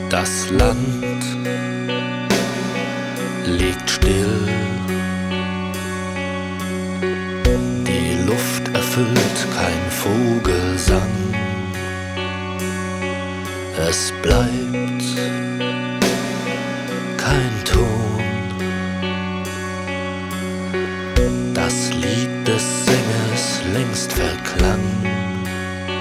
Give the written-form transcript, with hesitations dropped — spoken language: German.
Das Land liegt still, die Luft erfüllt kein Vogelsang. Es bleibt